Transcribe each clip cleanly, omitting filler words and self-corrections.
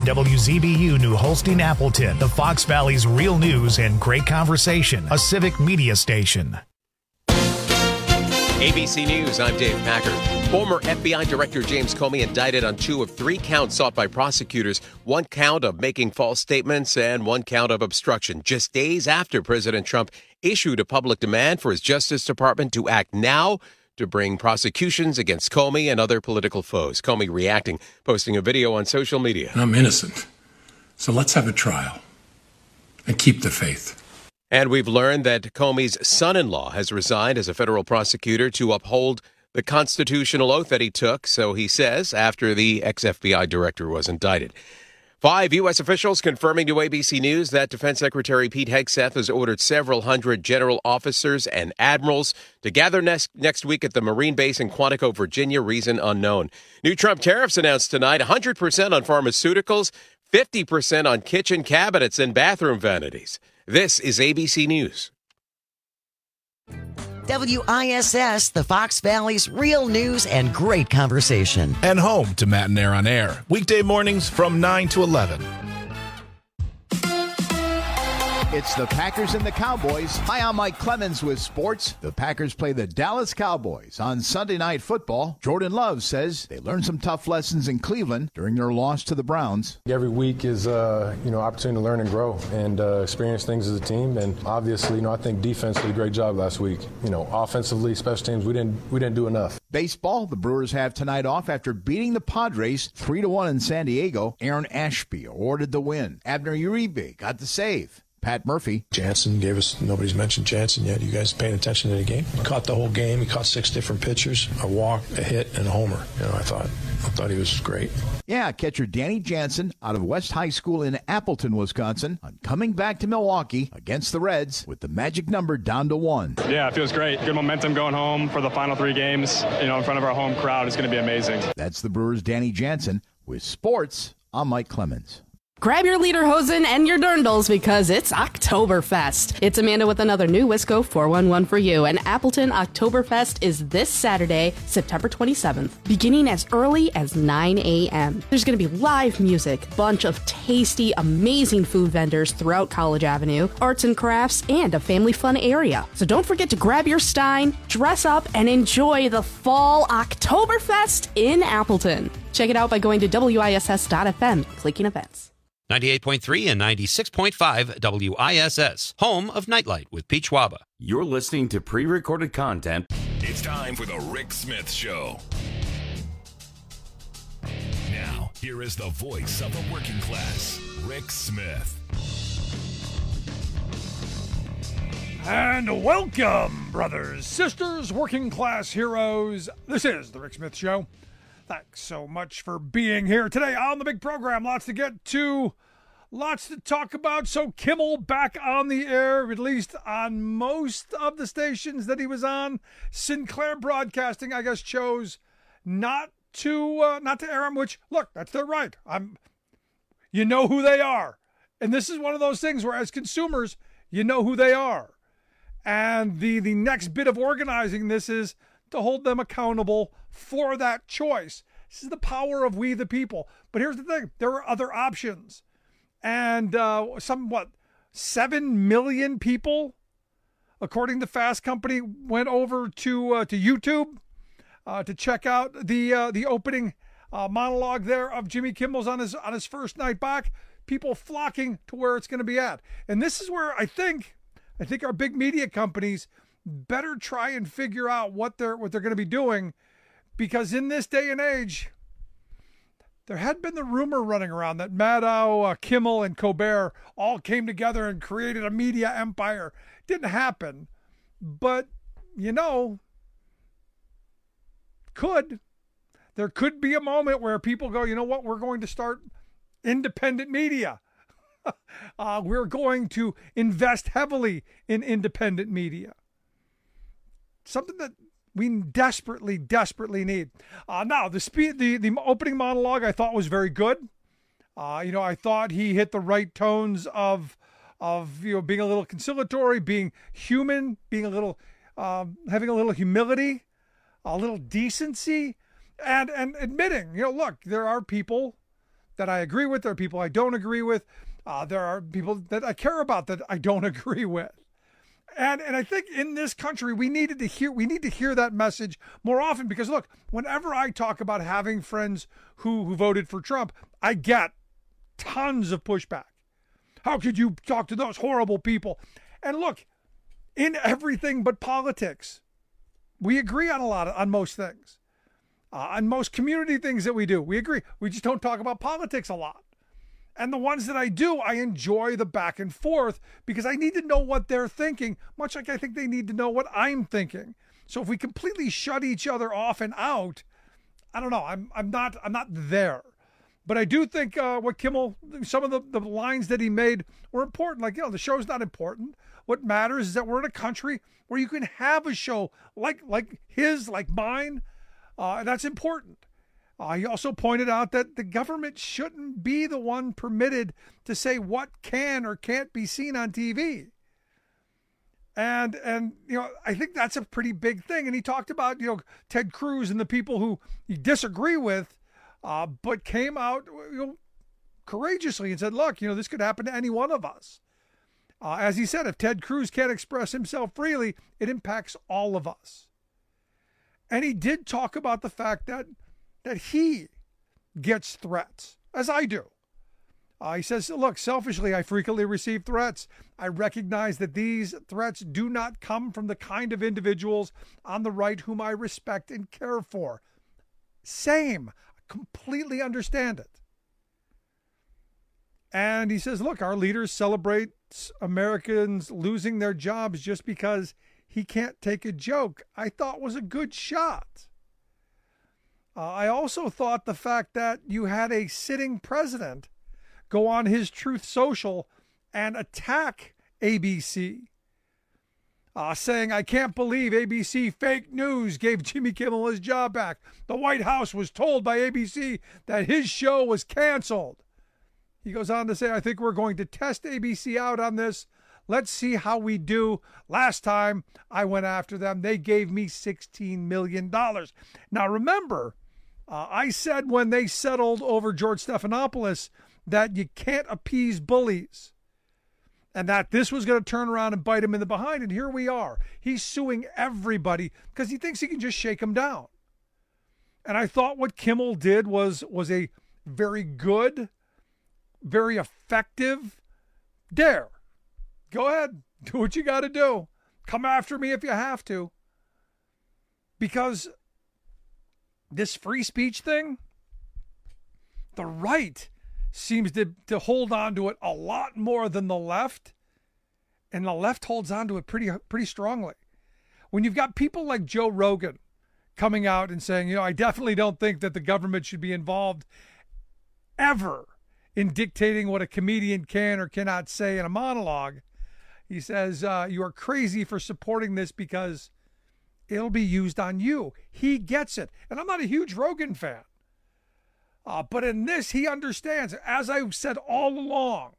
WZBU New Holstein Appleton, the Fox Valley's real news and great conversation, a civic media station. ABC News, I'm Dave Packer. Former FBI Director James Comey indicted on 2 of 3 counts sought by prosecutors. 1 count of making false statements and 1 count of obstruction, just days after President Trump issued a public demand for his Justice Department to act now to bring prosecutions against Comey and other political foes. Comey reacting, posting a video on social media. I'm innocent, so let's have a trial and keep the faith. And we've learned that Comey's son-in-law has resigned as a federal prosecutor to uphold the constitutional oath that he took, so he says, after the ex-FBI director was indicted. 5 U.S. officials confirming to ABC News that Defense Secretary Pete Hegseth has ordered several hundred general officers and admirals to gather next week at the Marine base in Quantico, Virginia, reason unknown. New Trump tariffs announced tonight, 100% on pharmaceuticals, 50% on kitchen cabinets and bathroom vanities. This is ABC News. WISS, the Fox Valley's real news and great conversation. And home to Matt and Air on Air. Weekday mornings from 9 to 11. It's the Packers and the Cowboys. Hi, I'm Mike Clemens with sports. The Packers play the Dallas Cowboys on Sunday Night Football. Jordan Love says they learned some tough lessons in Cleveland during their loss to the Browns. Every week is opportunity to learn and grow and experience things as a team. And obviously, I think defense did a great job last week. Offensively, special teams, we didn't do enough. Baseball, the Brewers have tonight off after beating the Padres 3-1 in San Diego. Aaron Ashby awarded the win. Abner Uribe got the save. Pat Murphy. Jansen gave us, nobody's mentioned Jansen yet. You guys paying attention to the game? He caught the whole game. He caught 6 different pitchers, a walk, a hit, and a homer. I thought he was great. Yeah, catcher Danny Jansen out of West High School in Appleton, Wisconsin, on coming back to Milwaukee against the Reds with the magic number down to 1. Yeah, it feels great. Good momentum going home for the final 3 games. In front of our home crowd is going to be amazing. That's the Brewers' Danny Jansen. With sports, I'm Mike Clemens. Grab your lederhosen and your dirndls because it's Oktoberfest. It's Amanda with another new Wisco 411 for you. And Appleton Oktoberfest is this Saturday, September 27th, beginning as early as 9 a.m. There's going to be live music, bunch of tasty, amazing food vendors throughout College Avenue, arts and crafts, and a family fun area. So don't forget to grab your stein, dress up, and enjoy the fall Oktoberfest in Appleton. Check it out by going to WISS.FM, clicking events. 98.3 and 96.5 WISS, home of Nightlight with Pete Schwaba. You're listening to pre-recorded content. It's time for the Rick Smith Show. Now, here is the voice of the working class, Rick Smith. And welcome, brothers, sisters, working class heroes. This is the Rick Smith Show. Thanks so much for being here today on the big program. Lots to get to, lots to talk about. So Kimmel back on the air, at least on most of the stations that he was on. Sinclair Broadcasting, I guess, chose not to air him, which, look, that's their right. You know who they are. And this is one of those things where, as consumers, you know who they are. And the next bit of organizing this is to hold them accountable for that choice. This is the power of we the people. But here's the thing. There are other options. And 7 million people, according to Fast Company, went over to YouTube to check out the opening monologue there of Jimmy Kimmel's on his first night back. People flocking to where it's going to be at. And this is where I think our big media companies better try and figure out what they're going to be doing, because in this day and age, there had been the rumor running around that Maddow, Kimmel, and Colbert all came together and created a media empire. Didn't happen, but there could be a moment where people go, you know what, we're going to start independent media. We're going to invest heavily in independent media. Something that we desperately need. Now, the opening monologue I thought was very good. I thought he hit the right tones of being a little conciliatory, being human, being a little having a little humility, a little decency, and admitting, look, there are people that I agree with. There are people I don't agree with. There are people that I care about that I don't agree with. And I think in this country, we need to hear that message more often, because look, whenever I talk about having friends who voted for Trump, I get tons of pushback. How could you talk to those horrible people? And look, in everything but politics, we agree on most things. On most community things that we do, we agree. We just don't talk about politics a lot. And the ones that I do, I enjoy the back and forth because I need to know what they're thinking, much like I think they need to know what I'm thinking. So if we completely shut each other off and out, I don't know. I'm not there. But I do think what Kimmel, some of the lines that he made were important. Like, the show's not important. What matters is that we're in a country where you can have a show like his, like mine. And that's important. He also pointed out that the government shouldn't be the one permitted to say what can or can't be seen on TV. And I think that's a pretty big thing. And he talked about, Ted Cruz and the people who you disagree with, but came out courageously and said, look, this could happen to any one of us. As he said, if Ted Cruz can't express himself freely, it impacts all of us. And he did talk about the fact that he gets threats, as I do. He says, look, selfishly, I frequently receive threats. I recognize that these threats do not come from the kind of individuals on the right whom I respect and care for. Same. I completely understand it. And he says, look, our leaders celebrate Americans losing their jobs just because he can't take a joke. I thought was a good shot. I also thought the fact that you had a sitting president go on his Truth Social and attack ABC, saying, I can't believe ABC fake news gave Jimmy Kimmel his job back. The White House was told by ABC that his show was canceled. He goes on to say, I think we're going to test ABC out on this. Let's see how we do. Last time I went after them, they gave me $16 million. Now, remember, I said when they settled over George Stephanopoulos that you can't appease bullies and that this was going to turn around and bite him in the behind. And here we are. He's suing everybody because he thinks he can just shake them down. And I thought what Kimmel did was a very good, very effective dare. Go ahead. Do what you got to do. Come after me if you have to. Because this free speech thing, the right seems to hold on to it a lot more than the left. And the left holds on to it pretty strongly. When you've got people like Joe Rogan coming out and saying, I definitely don't think that the government should be involved ever in dictating what a comedian can or cannot say in a monologue. He says, you are crazy for supporting this because it'll be used on you. He gets it. And I'm not a huge Rogan fan. But in this, he understands. As I've said all along,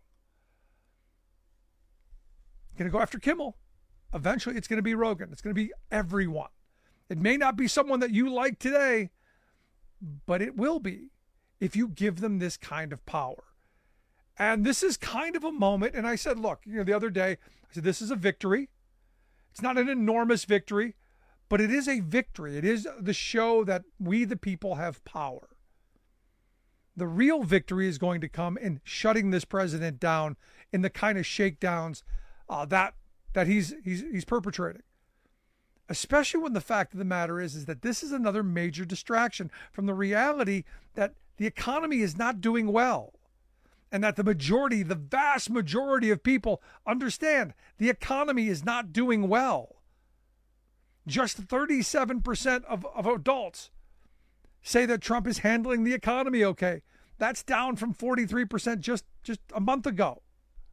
going to go after Kimmel. Eventually, it's going to be Rogan. It's going to be everyone. It may not be someone that you like today, but it will be if you give them this kind of power. And this is kind of a moment. And I said, look, the other day, I said, this is a victory. It's not an enormous victory, but it is a victory. It is the show that we, the people, have power. The real victory is going to come in shutting this president down in the kind of shakedowns that he's perpetrating. Especially when the fact of the matter is that this is another major distraction from the reality that the economy is not doing well. And that the vast majority of people understand the economy is not doing well. Just 37% of adults say that Trump is handling the economy okay. That's down from 43% just a month ago.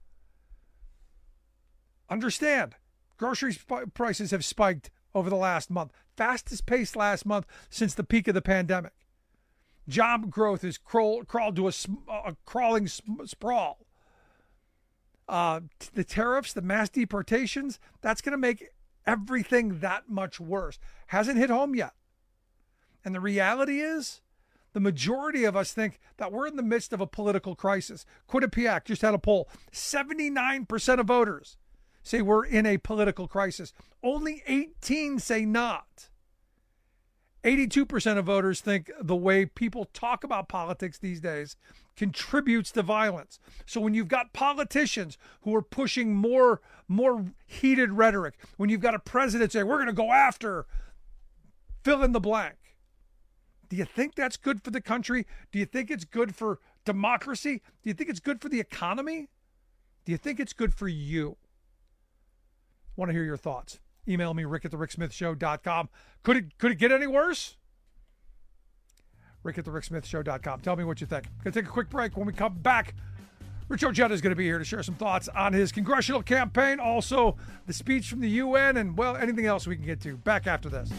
Understand, grocery prices have spiked over the last month. Fastest pace last month since the peak of the pandemic. Job growth has crawled to a crawling sprawl. The tariffs, the mass deportations, that's going to make everything that much worse. Hasn't hit home yet. And the reality is, the majority of us think that we're in the midst of a political crisis. Quinnipiac just had a poll. 79% of voters say we're in a political crisis. Only 18 say not. 82% of voters think the way people talk about politics these days contributes to violence. So when you've got politicians who are pushing more heated rhetoric, when you've got a president saying, we're going to go after fill in the blank, do you think that's good for the country? Do you think it's good for democracy? Do you think it's good for the economy? Do you think it's good for you? I want to hear your thoughts. Email me, rick@thericksmithshow.com. Could it get any worse? rick@thericksmithshow.com. Tell me what you think. Going to take a quick break. When we come back, Rich Ojeda is going to be here to share some thoughts on his congressional campaign, also the speech from the UN, and, well, anything else we can get to. Back after this.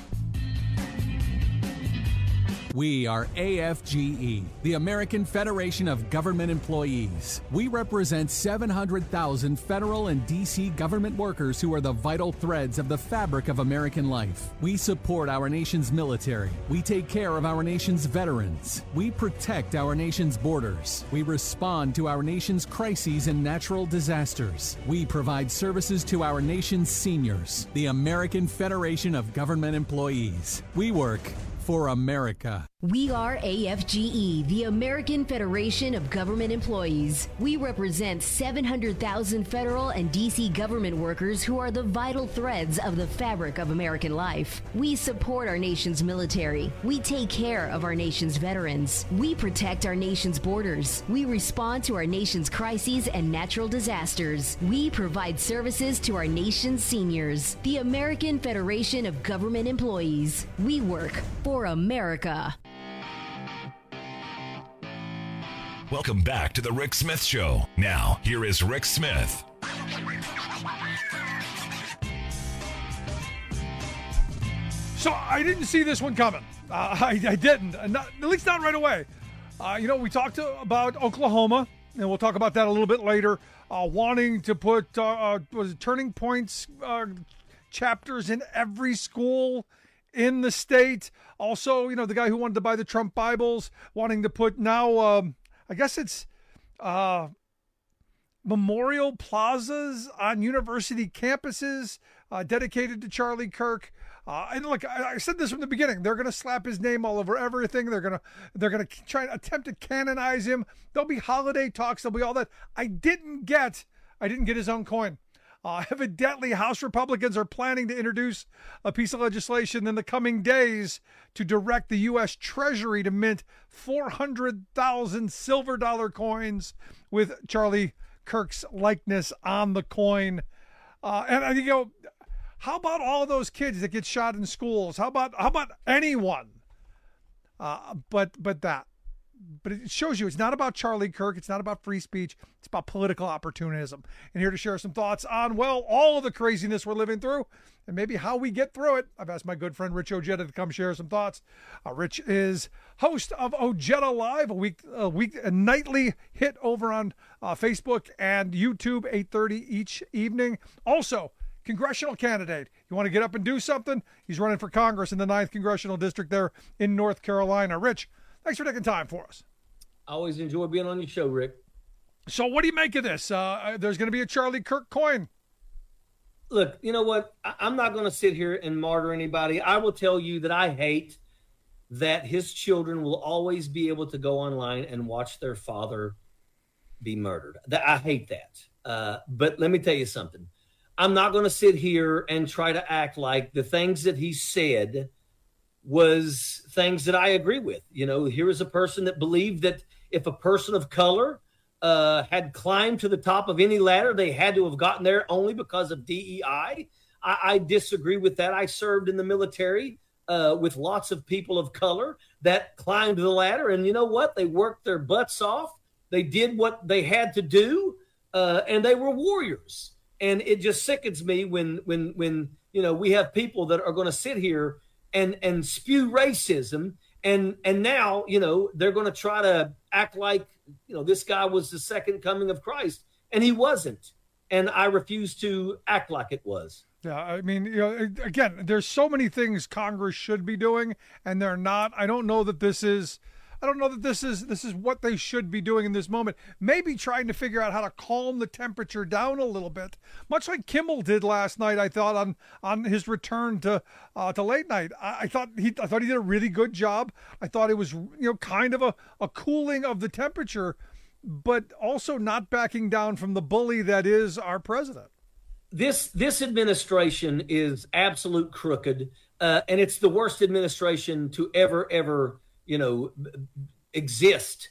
We are AFGE, the American Federation of Government Employees. We represent 700,000 federal and D.C. government workers who are the vital threads of the fabric of American life. We support our nation's military. We take care of our nation's veterans. We protect our nation's borders. We respond to our nation's crises and natural disasters. We provide services to our nation's seniors. The American Federation of Government Employees. We work for America. We are AFGE, the American Federation of Government Employees. We represent 700,000 federal and D.C. government workers who are the vital threads of the fabric of American life. We support our nation's military. We take care of our nation's veterans. We protect our nation's borders. We respond to our nation's crises and natural disasters. We provide services to our nation's seniors. The American Federation of Government Employees. We work for America. Welcome back to the Rick Smith Show. Now, here is Rick Smith. So I didn't see this one coming. I didn't, at least not right away. We talked about Oklahoma, and we'll talk about that a little bit later, wanting to put Turning Points chapters in every school in the state. Also, the guy who wanted to buy the Trump Bibles, wanting to put now, I guess it's memorial plazas on university campuses dedicated to Charlie Kirk. And look, I said this from the beginning. They're going to slap his name all over everything. They're going to try and attempt to canonize him. There'll be holiday talks. There'll be all that. I didn't get his own coin. Evidently, House Republicans are planning to introduce a piece of legislation in the coming days to direct the U.S. Treasury to mint 400,000 silver dollar coins with Charlie Kirk's likeness on the coin. And I think, how about all those kids that get shot in schools? How about anyone? But it shows you it's not about Charlie Kirk. It's not about free speech. It's about political opportunism. And here to share some thoughts on, well, all of the craziness we're living through and maybe how we get through it, I've asked my good friend Rich Ojeda to come share some thoughts. Rich is host of Ojeda Live, a nightly hit over on Facebook and YouTube, 8:30 each evening. Also, congressional candidate. You want to get up and do something? He's running for Congress in the 9th Congressional District there in North Carolina. Rich, thanks for taking time for us. I always enjoy being on your show, Rick. So what do you make of this? There's going to be a Charlie Kirk coin. Look, you know what? I'm not going to sit here and martyr anybody. I will tell you that I hate that his children will always be able to go online and watch their father be murdered. I hate that. But let me tell you something. I'm not going to sit here and try to act like the things that he said was things that I agree with. Here is a person that believed that if a person of color had climbed to the top of any ladder, they had to have gotten there only because of DEI. I disagree with that. I served in the military with lots of people of color that climbed the ladder. And you know what? They worked their butts off. They did what they had to do, and they were warriors. And it just sickens me when we have people that are going to sit here and spew racism, and now they're going to try to act like this guy was the second coming of Christ, and he wasn't. And I refuse to act like it was. Yeah, I mean, again, there's so many things Congress should be doing, and they're not. I don't know that this is I don't know that this is what they should be doing in this moment. Maybe trying to figure out how to calm the temperature down a little bit, much like Kimmel did last night. I thought on his return to late night, I thought he did a really good job. I thought it was kind of a cooling of the temperature, but also not backing down from the bully that is our president. This administration is absolute crooked, and it's the worst administration to ever exist.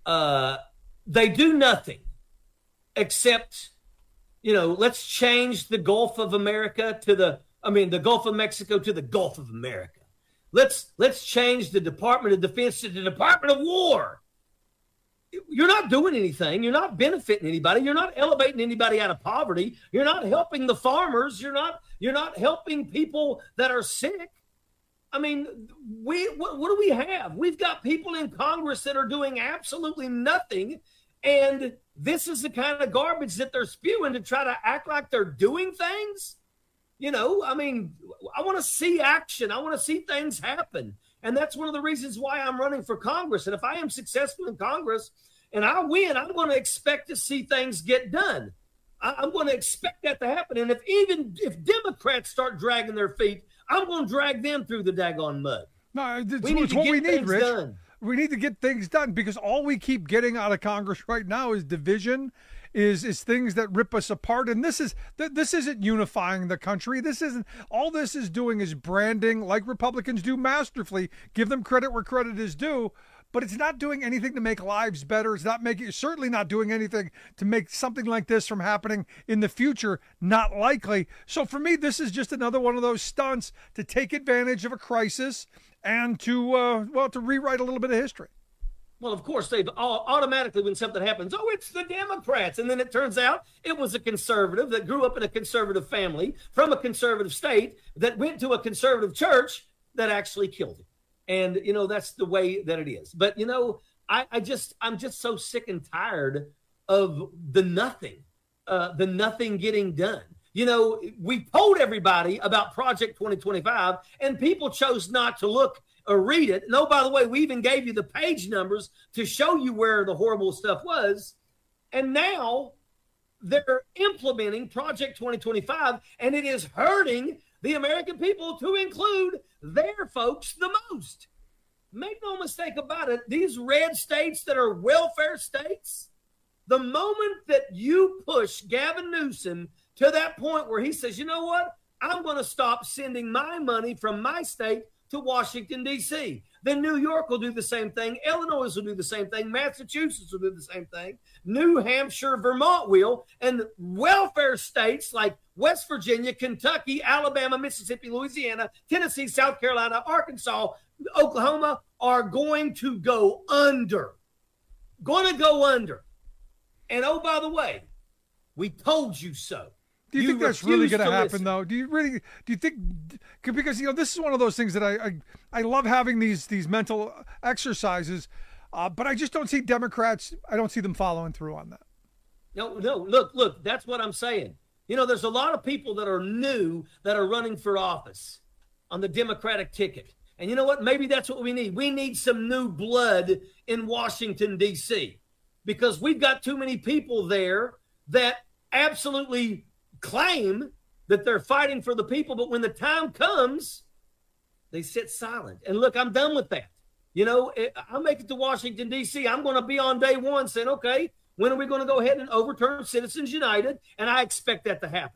They do nothing except, let's change the Gulf of America the Gulf of Mexico to the Gulf of America. Let's change the Department of Defense to the Department of War. You're not doing anything. You're not benefiting anybody. You're not elevating anybody out of poverty. You're not helping the farmers. You're not helping people that are sick. I mean, what do we have? We've got people in Congress that are doing absolutely nothing, and this is the kind of garbage that they're spewing to try to act like they're doing things. I want to see action. I want to see things happen. And that's one of the reasons why I'm running for Congress. And if I am successful in Congress and I win, I'm going to expect to see things get done. I'm going to expect that to happen. And if Democrats start dragging their feet, I'm going to drag them through the daggone mud. No, it's what we need, Rich. Done. We need to get things done because all we keep getting out of Congress right now is division, is things that rip us apart. And this isn't unifying the country. All this is doing is branding, like Republicans do masterfully. Give them credit where credit is due. But it's not doing anything to make lives better. It's certainly not doing anything to make something like this from happening in the future. Not likely. So for me, this is just another one of those stunts to take advantage of a crisis and to rewrite a little bit of history. Well, of course, they've automatically, when something happens, it's the Democrats. And then it turns out it was a conservative that grew up in a conservative family from a conservative state that went to a conservative church that actually killed him. And, that's the way that it is. But, I'm just so sick and tired of the nothing getting done. We told everybody about Project 2025 and people chose not to look or read it. And by the way, we even gave you the page numbers to show you where the horrible stuff was. And now they're implementing Project 2025 and it is hurting the American people, to include their folks, the most. Make no mistake about it. These red states that are welfare states, the moment that you push Gavin Newsom to that point where he says, you know what? I'm going to stop sending my money from my state to Washington, D.C. Then New York will do the same thing. Illinois will do the same thing. Massachusetts will do the same thing. New Hampshire, Vermont will. And welfare states like West Virginia, Kentucky, Alabama, Mississippi, Louisiana, Tennessee, South Carolina, Arkansas, Oklahoma are going to go under. Going to go under. And by the way, we told you so. Do you think that's really going to happen, though? Do you think, because, this is one of those things that I love having these mental exercises, but I just don't see Democrats, I don't see them following through on that. No, look, that's what I'm saying. There's a lot of people that are new that are running for office on the Democratic ticket. And you know what? Maybe that's what we need. We need some new blood in Washington, D.C., because we've got too many people there that absolutely claim that they're fighting for the people, but when the time comes, they sit silent. And look, I'm done with that. I'll make it to Washington, D.C. I'm going to be on day one saying, okay, when are we going to go ahead and overturn Citizens United? And I expect that to happen.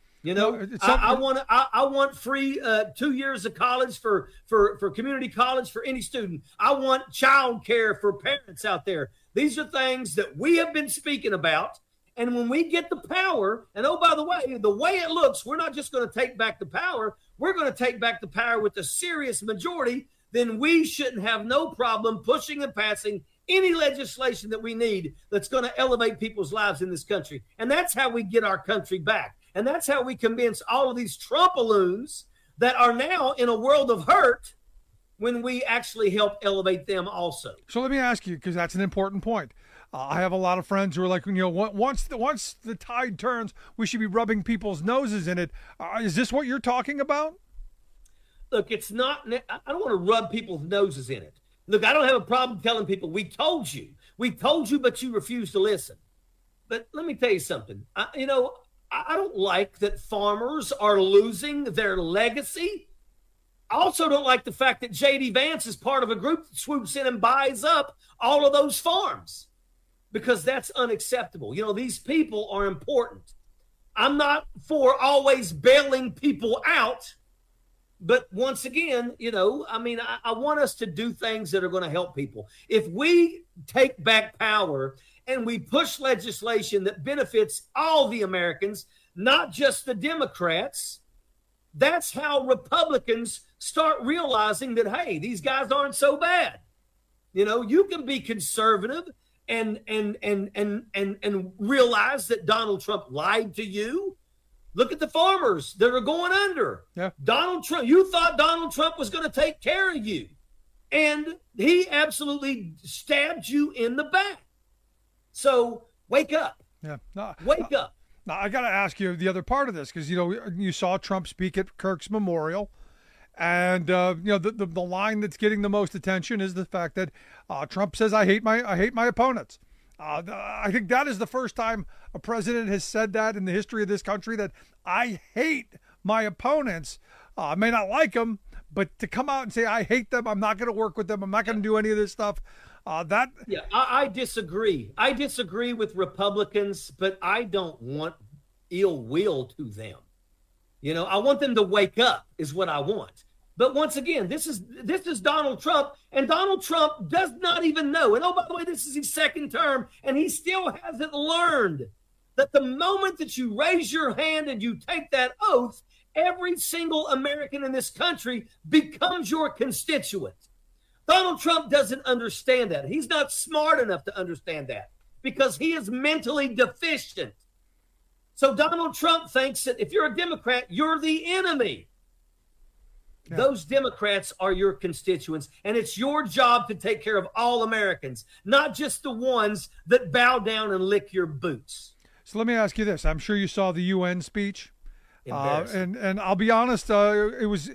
I want free 2 years of college for community college for any student. I want child care for parents out there. These are things that we have been speaking about. And when we get the power, and by the way it looks, we're not just going to take back the power. We're going to take back the power with a serious majority. Then we shouldn't have no problem pushing and passing any legislation that we need that's going to elevate people's lives in this country. And that's how we get our country back. And that's how we convince all of these Trumpaloons that are now in a world of hurt when we actually help elevate them also. So let me ask you, because that's an important point. I have a lot of friends who are like, once the tide turns, we should be rubbing people's noses in it. Is this what you're talking about? Look, it's not. I don't want to rub people's noses in it. Look, I don't have a problem telling people, we told you, but you refuse to listen. But let me tell you something. I don't like that farmers are losing their legacy. I also don't like the fact that J.D. Vance is part of a group that swoops in and buys up all of those farms, because that's unacceptable. These people are important. I'm not for always bailing people out. But once again, I want us to do things that are going to help people. If we take back power and we push legislation that benefits all the Americans, not just the Democrats, that's how Republicans start realizing that, hey, these guys aren't so bad. You can be conservative and realize that Donald Trump lied to you. Look at the farmers that are going under. Yeah. Donald Trump, you thought Donald Trump was going to take care of you, and he absolutely stabbed you in the back. So wake up. Yeah. Wake up. Now, I got to ask you the other part of this, because, you saw Trump speak at Kirk's memorial. And, the line that's getting the most attention is the fact that Trump says, I hate my opponents. I think that is the first time a president has said that in the history of this country, that I hate my opponents. I may not like them, but to come out and say, I hate them, I'm not going to work with them, I'm not going to do any of this stuff. I disagree. I disagree with Republicans, but I don't want ill will to them. I want them to wake up is what I want. But once again, this is Donald Trump, and Donald Trump does not even know. And by the way, this is his second term, and he still hasn't learned that the moment that you raise your hand and you take that oath, every single American in this country becomes your constituent. Donald Trump doesn't understand that. He's not smart enough to understand that, because he is mentally deficient. So Donald Trump thinks that if you're a Democrat, you're the enemy. Yeah. Those Democrats are your constituents, and it's your job to take care of all Americans, not just the ones that bow down and lick your boots. So let me ask you this. I'm sure you saw the UN speech. And I'll be honest, it was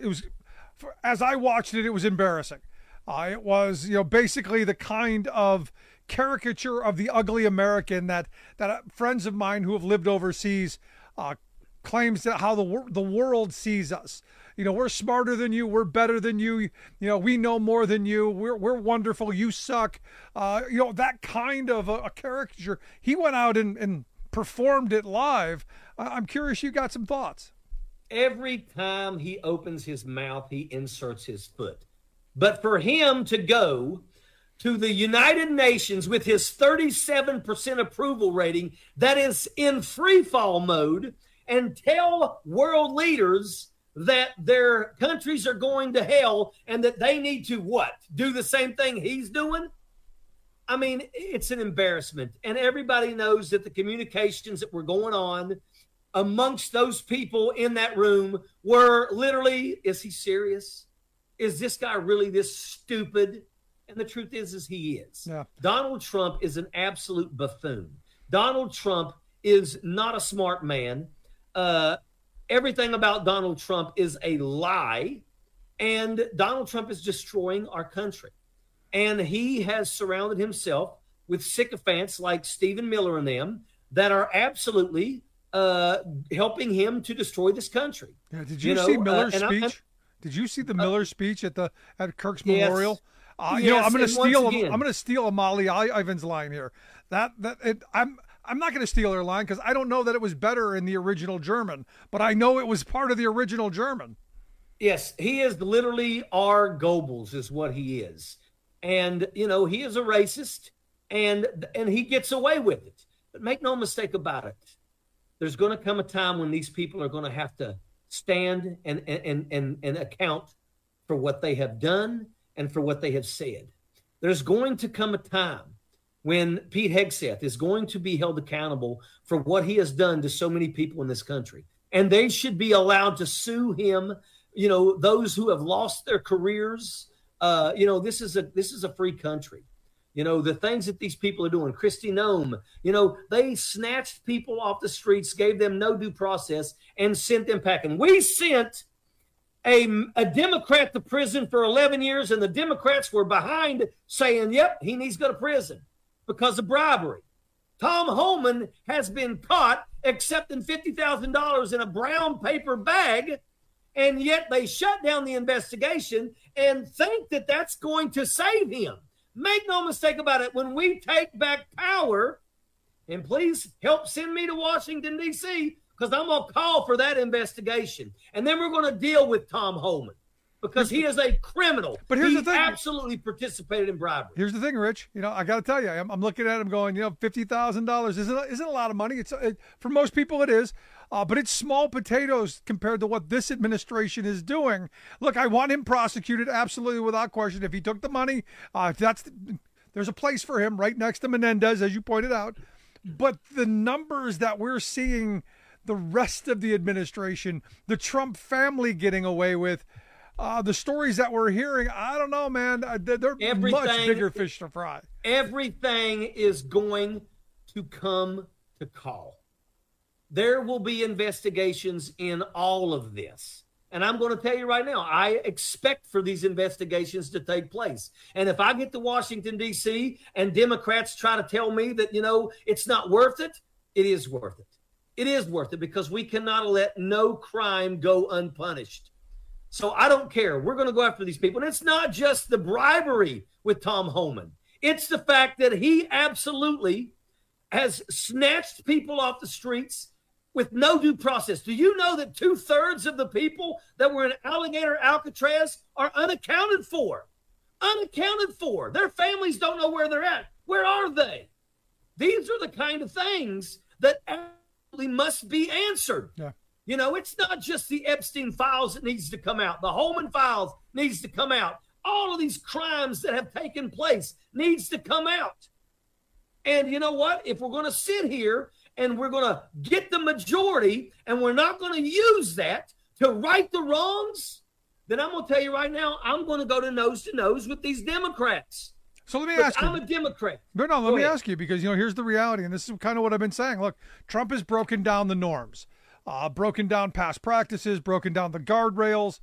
as I watched it, it was embarrassing. It was, basically the kind of caricature of the ugly American that friends of mine who have lived overseas claims that how the world sees us. We're smarter than you. We're better than you. We know more than you. We're wonderful. You suck. That kind of a caricature. He went out and performed it live. I'm curious, you got some thoughts. Every time he opens his mouth, he inserts his foot. But for him to go to the United Nations with his 37% approval rating that is in free fall mode and tell world leaders that their countries are going to hell and that they need to what? Do the same thing he's doing? I mean, it's an embarrassment. And everybody knows that the communications that were going on amongst those people in that room were literally, is he serious? Is this guy really this stupid? And the truth is he is. Yeah. Donald Trump is an absolute buffoon. Donald Trump is not a smart man. Everything about Donald Trump is a lie, and Donald Trump is destroying our country. And he has surrounded himself with sycophants like Stephen Miller and them that are absolutely helping him to destroy this country. Yeah, did you see Miller's speech? Did you see the Miller speech at Kirk's memorial? Yes, I'm going to steal Amali Ivan's line here. I'm not going to steal her line because I don't know that it was better in the original German, but I know it was part of the original German. Yes, he is literally our Goebbels is what he is. And, he is a racist, and he gets away with it. But make no mistake about it. There's going to come a time when these people are going to have to stand and account for what they have done and for what they have said. There's going to come a time when Pete Hegseth is going to be held accountable for what he has done to so many people in this country. And they should be allowed to sue him, those who have lost their careers. This is a free country. The things that these people are doing, Kristi Noem, they snatched people off the streets, gave them no due process, and sent them packing. We sent a Democrat to prison for 11 years, and the Democrats were behind saying, yep, he needs to go to prison because of bribery. Tom Homan has been caught accepting $50,000 in a brown paper bag, and yet they shut down the investigation and think that that's going to save him. Make no mistake about it, when we take back power, and please help send me to Washington, D.C., because I'm going to call for that investigation. And then we're going to deal with Tom Homan because he is a criminal. But here's he the thing. Absolutely participated in bribery. Here's the thing, Rich. I got to tell you, I'm looking at him going, $50,000 isn't a lot of money. For most people it is, but it's small potatoes compared to what this administration is doing. Look, I want him prosecuted absolutely without question. If he took the money, there's a place for him right next to Menendez, as you pointed out. But the numbers that we're seeing the rest of the administration, the Trump family getting away with, the stories that we're hearing, I don't know, man. They're much bigger fish to fry. Everything is going to come to call. There will be investigations in all of this. And I'm going to tell you right now, I expect for these investigations to take place. And if I get to Washington, D.C., and Democrats try to tell me that, it's not worth it, it is worth it. It is worth it because we cannot let no crime go unpunished. So I don't care. We're going to go after these people. And it's not just the bribery with Tom Homan. It's the fact that he absolutely has snatched people off the streets with no due process. Do you know that 2/3 of the people that were in Alligator Alcatraz are unaccounted for? Unaccounted for. Their families don't know where they're at. Where are they? These are the kind of things that must be answered. Yeah. It's not just the Epstein files that needs to come out. The Holman files needs to come out. All of these crimes that have taken place needs to come out. And you know what? If we're going to sit here and we're going to get the majority and we're not going to use that to right the wrongs, then I'm going to tell you right now, I'm going to go to nose with these Democrats. So let me ask you. I'm a Democrat. But no, let me ask you, because, here's the reality, and this is kind of what I've been saying. Look, Trump has broken down the norms, broken down past practices, broken down the guardrails.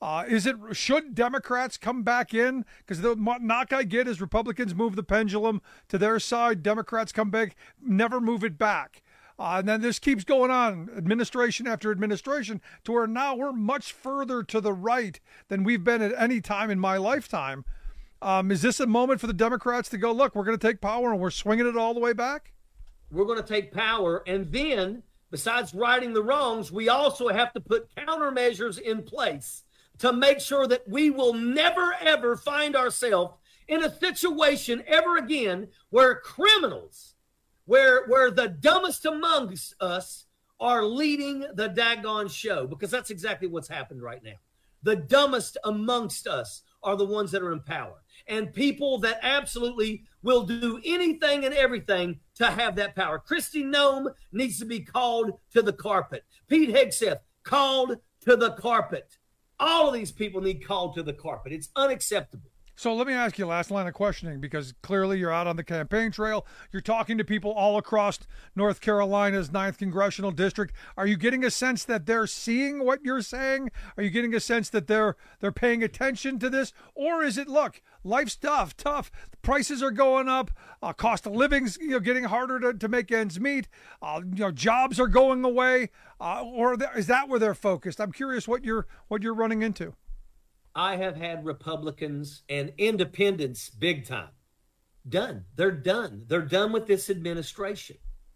Should Democrats come back in? Because the knock I get is Republicans move the pendulum to their side. Democrats come back, never move it back. And then this keeps going on, administration after administration, to where now we're much further to the right than we've been at any time in my lifetime. Is this a moment for the Democrats to go, look, we're going to take power and we're swinging it all the way back? We're going to take power. And then, besides righting the wrongs, we also have to put countermeasures in place to make sure that we will never, ever find ourselves in a situation ever again where criminals, where the dumbest amongst us are leading the daggone show, because that's exactly what's happened right now. The dumbest amongst us are the ones that are in power, and people that absolutely will do anything and everything to have that power. Kristi Noem needs to be called to the carpet. Pete Hegseth called to the carpet. All of these people need called to the carpet. It's unacceptable. So let me ask you last line of questioning, because clearly you're out on the campaign trail. You're talking to people all across North Carolina's 9th Congressional District. Are you getting a sense that they're seeing what you're saying? Are you getting a sense that they're paying attention to this? Or is it, look, life's tough. Prices are going up. Cost of living's getting harder to make ends meet. Jobs are going away. Or is that where they're focused? I'm curious what you're running into. I have had Republicans and independents big time done. They're done. They're done with this administration.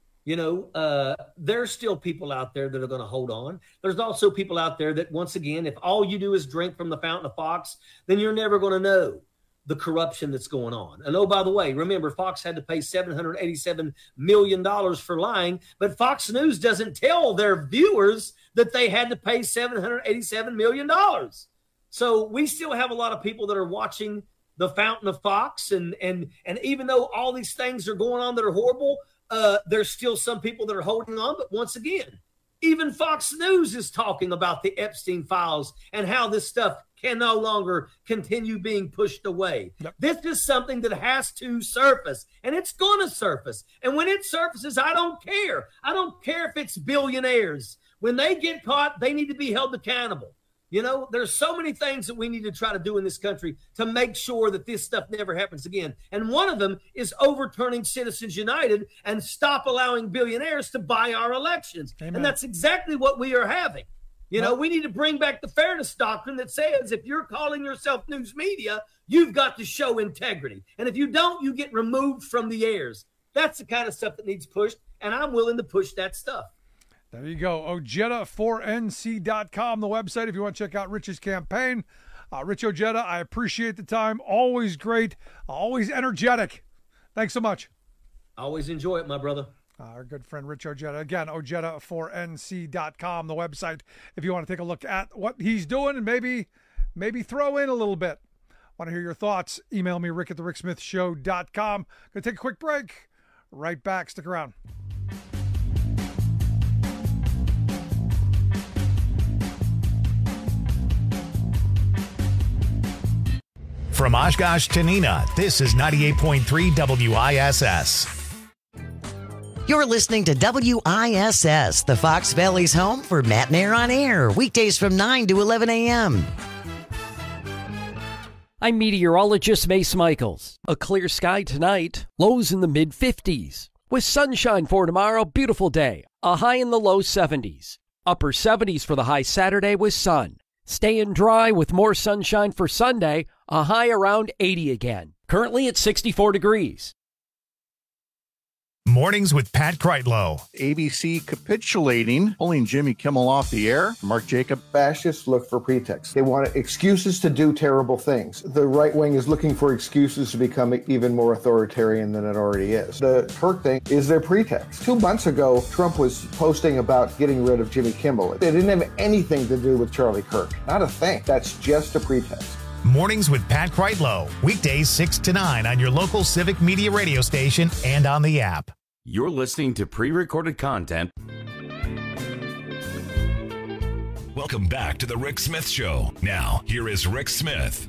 There's still people out there that are going to hold on. There's also people out there that, once again, if all you do is drink from the fountain of Fox, then you're never going to know the corruption that's going on. And oh, by the way, remember, Fox had to pay $787 million for lying, but Fox News doesn't tell their viewers that they had to pay $787 million. So we still have a lot of people that are watching the Fountain of Fox, and even though all these things are going on that are horrible, there's still some people that are holding on. But once again, even Fox News is talking about the Epstein files and how this stuff can no longer continue being pushed away. Yep. This is something that has to surface, and it's going to surface. And when it surfaces, I don't care. I don't care if it's billionaires. When they get caught, they need to be held accountable. You know, there's so many things that we need to try to do in this country to make sure that this stuff never happens again. And one of them is overturning Citizens United and stop allowing billionaires to buy our elections. Amen. And that's exactly what we are having. You know, we need to bring back the fairness doctrine that says if you're calling yourself news media, you've got to show integrity. And if you don't, you get removed from the airs. That's the kind of stuff that needs pushed, and I'm willing to push that stuff. There you go. Ojeda4nc.com, the website, if you want to check out Rich's campaign. Rich Ojeda, I appreciate the time. Always great. Always energetic. Thanks so much. Always enjoy it, my brother. Our good friend Rich Ojeda. Again, Ojeda4nc.com, the website, if you want to take a look at what he's doing and maybe throw in a little bit. Want to hear your thoughts? Email me, rick@thericksmithshow.com. Going to take a quick break. Right back. Stick around. From Oshkosh to Neenah, this is 98.3 WISS. You're listening to WISS, the Fox Valley's home for Matt and Air on Air, weekdays from 9 to 11 a.m. I'm meteorologist Mace Michaels. A clear sky tonight, lows in the mid-50s. With sunshine for tomorrow, beautiful day, a high in the low 70s. Upper 70s for the high Saturday with sun. Staying dry with more sunshine for Sunday, a high around 80 again. Currently at 64 degrees. Mornings with Pat Kreitlow. ABC capitulating, pulling Jimmy Kimmel off the air. Mark Jacob. Fascists look for pretexts. They want excuses to do terrible things. The right wing is looking for excuses to become even more authoritarian than it already is. The Kirk thing is their pretext. 2 months ago, Trump was posting about getting rid of Jimmy Kimmel. It didn't have anything to do with Charlie Kirk. Not a thing. That's just a pretext. Mornings with Pat Kreitlow. Weekdays 6 to 9 on your local Civic Media radio station and on the app. You're listening to pre-recorded content. Welcome back to the Rick Smith Show. Now, here is Rick Smith.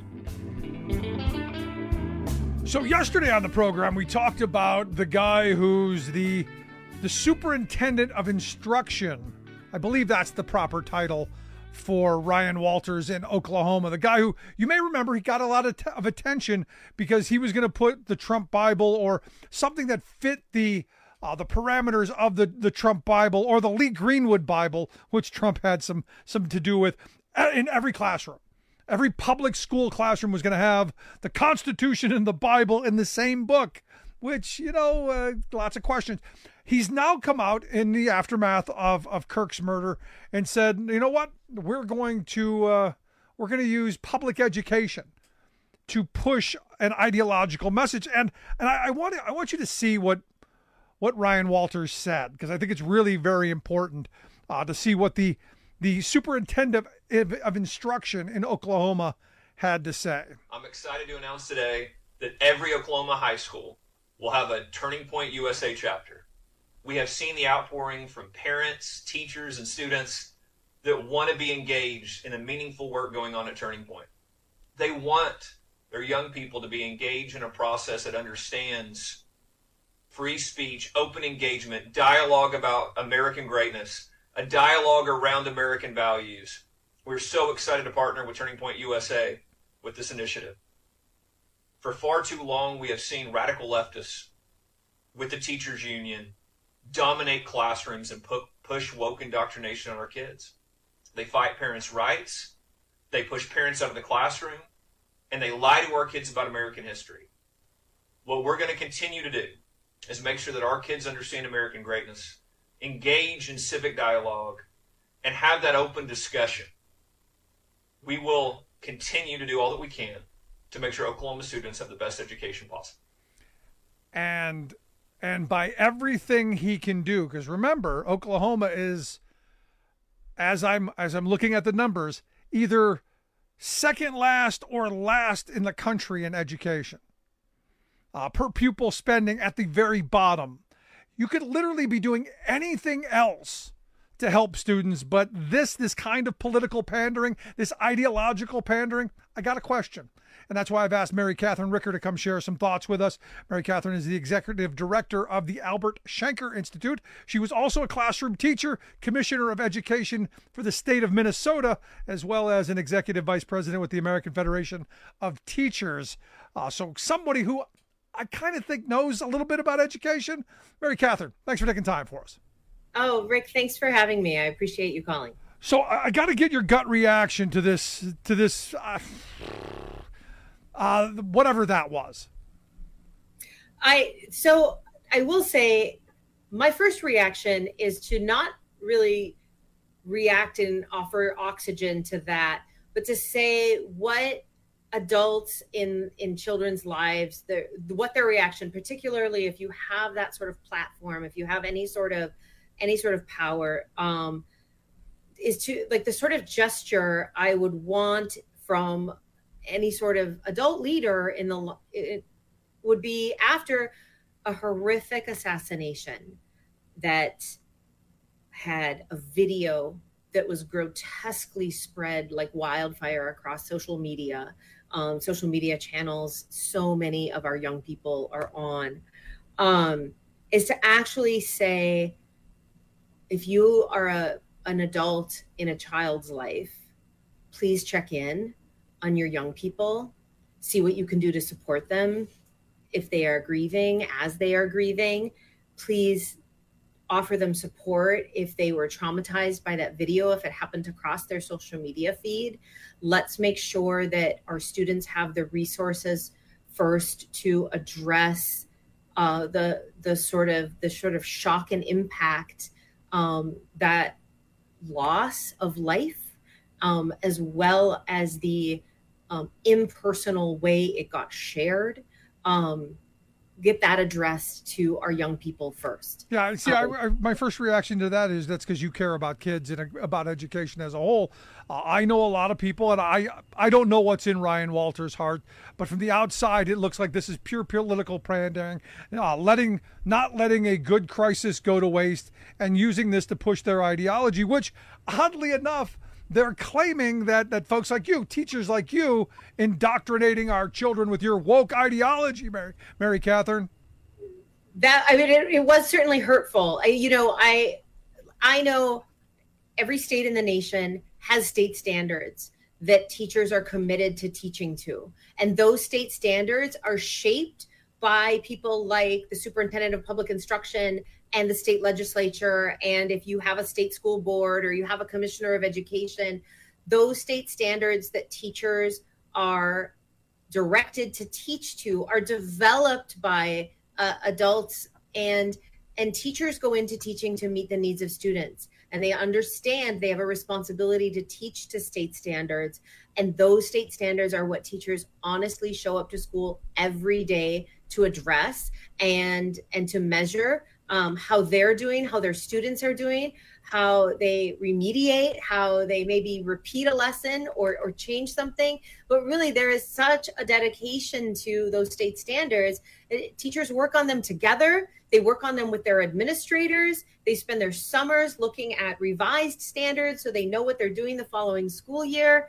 So yesterday on the program, we talked about the guy who's the superintendent of instruction. I believe that's the proper title for Ryan Walters in Oklahoma. The guy who, you may remember, he got a lot of attention because he was going to put the Trump Bible or something that fit the parameters of the Trump Bible or the Lee Greenwood Bible, which Trump had some to do with, in every classroom. Every public school classroom was going to have the Constitution and the Bible in the same book, which, lots of questions. He's now come out in the aftermath of Kirk's murder and said, you know what, we're going to use public education to push an ideological message. And I want you to see what Ryan Walters said, because I think it's really very important to see what the superintendent of instruction in Oklahoma had to say. I'm excited to announce today that every Oklahoma high school will have a Turning Point USA chapter. We have seen the outpouring from parents, teachers, and students that want to be engaged in the meaningful work going on at Turning Point. They want their young people to be engaged in a process that understands free speech, open engagement, dialogue about American greatness, a dialogue around American values. We're so excited to partner with Turning Point USA with this initiative. For far too long, we have seen radical leftists with the teachers union dominate classrooms and push woke indoctrination on our kids. They fight parents' rights, they push parents out of the classroom, and they lie to our kids about American history. What we're going to continue to do is make sure that our kids understand American greatness, engage in civic dialogue, and have that open discussion. We will continue to do all that we can to make sure Oklahoma students have the best education possible. And by everything he can do, because remember, Oklahoma is, as I'm looking at the numbers, either second last or last in the country in education. Per pupil spending at the very bottom. You could literally be doing anything else to help students, but this kind of political pandering, this ideological pandering, I got a question. And that's why I've asked Mary Catherine Ricker to come share some thoughts with us. Mary Catherine is the executive director of the Albert Shanker Institute. She was also a classroom teacher, commissioner of education for the state of Minnesota, as well as an executive vice president with the American Federation of Teachers. So somebody who I kind of think knows a little bit about education. Mary Catherine, thanks for taking time for us. Oh, Rick, thanks for having me. I appreciate you calling. So I got to get your gut reaction to this, whatever that was. So I will say my first reaction is to not really react and offer oxygen to that, but to say what adults in children's lives, what their reaction, particularly if you have that sort of platform, if you have any sort of power, is to like the sort of gesture I would want from any sort of adult leader it would be after a horrific assassination that had a video that was grotesquely spread like wildfire across social media channels so many of our young people are on, is to actually say, if you are an adult in a child's life, please check in on your young people, see what you can do to support them if they are grieving, as they are grieving. Please offer them support if they were traumatized by that video, if it happened to cross their social media feed. Let's make sure that our students have the resources first to address the sort of shock and impact, that loss of life, as well as the impersonal way it got shared. Get that addressed to our young people first. Yeah, see, my first reaction to that is that's because you care about kids and about education as a whole. I know a lot of people, and I don't know what's in Ryan Walters' heart, but from the outside, it looks like this is pure political pandering, not letting a good crisis go to waste, and using this to push their ideology, which, oddly enough, they're claiming that folks like you, teachers like you, indoctrinating our children with your woke ideology, Mary Catherine. It was certainly hurtful. I know every state in the nation has state standards that teachers are committed to teaching to. And those state standards are shaped by people like the superintendent of public instruction and the state legislature. And if you have a state school board or you have a commissioner of education, those state standards that teachers are directed to teach to are developed by adults, and teachers go into teaching to meet the needs of students. And they understand they have a responsibility to teach to state standards. And those state standards are what teachers honestly show up to school every day to address and to measure how they're doing, how their students are doing, how they remediate, how they maybe repeat a lesson or change something. But really, there is such a dedication to those state standards. Teachers work on them together. They work on them with their administrators. They spend their summers looking at revised standards so they know what they're doing the following school year.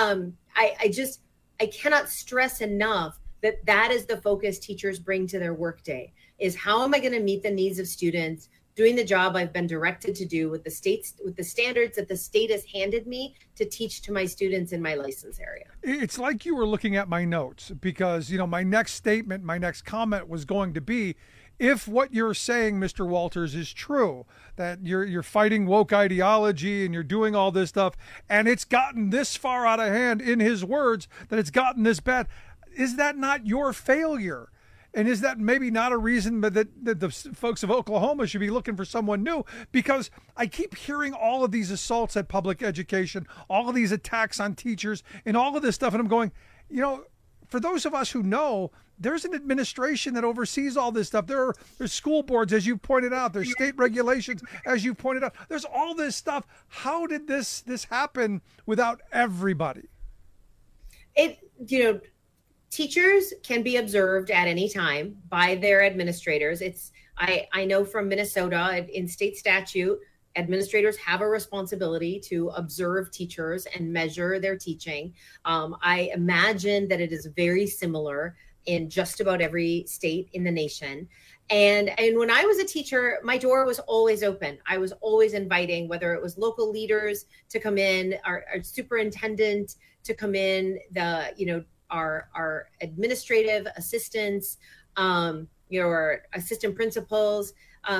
I cannot stress enough that is the focus teachers bring to their workday, is how am I going to meet the needs of students, doing the job I've been directed to do with the standards that the state has handed me to teach to my students in my license area. It's like you were looking at my notes, because, my next comment was going to be, if what you're saying, Mr. Walters, is true, that you're fighting woke ideology and you're doing all this stuff, and it's gotten this far out of hand, in his words, that it's gotten this bad, is that not your failure? And is that maybe not a reason that the folks of Oklahoma should be looking for someone new? Because I keep hearing all of these assaults at public education, all of these attacks on teachers, and all of this stuff. And I'm going, for those of us who know, there's an administration that oversees all this stuff. There's school boards, as you pointed out. There's state regulations, as you pointed out. There's all this stuff. How did this happen without everybody? Teachers can be observed at any time by their administrators. I know from Minnesota, in state statute, administrators have a responsibility to observe teachers and measure their teaching. I imagine that it is very similar in just about every state in the nation. And when I was a teacher, my door was always open. I was always inviting, whether it was local leaders to come in, our superintendent to come in, our administrative assistants, our assistant principals.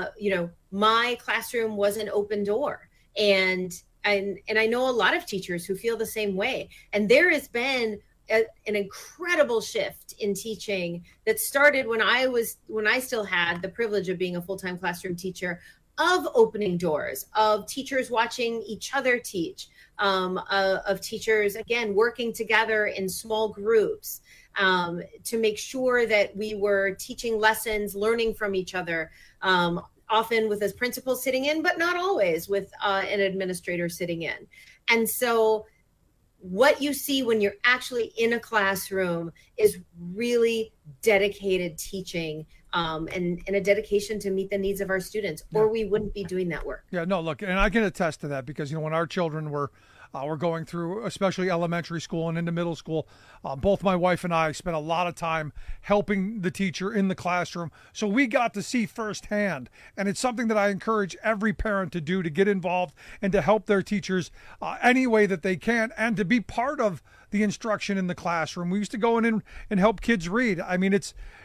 My classroom was an open door, and I know a lot of teachers who feel the same way. And there has been an incredible shift in teaching that started when I still had the privilege of being a full-time classroom teacher, of opening doors, of teachers watching each other teach, of teachers, again, working together in small groups to make sure that we were teaching lessons, learning from each other, often with a principal sitting in, but not always with an administrator sitting in. And so what you see when you're actually in a classroom is really dedicated teaching and a dedication to meet the needs of our students, or we wouldn't be doing that work. Yeah, no, look, and I can attest to that because, when our children were going through, especially elementary school and into middle school, both my wife and I spent a lot of time helping the teacher in the classroom. So we got to see firsthand. And it's something that I encourage every parent to do, to get involved and to help their teachers any way that they can, and to be part of the instruction in the classroom. We used to go in and help kids read. I mean,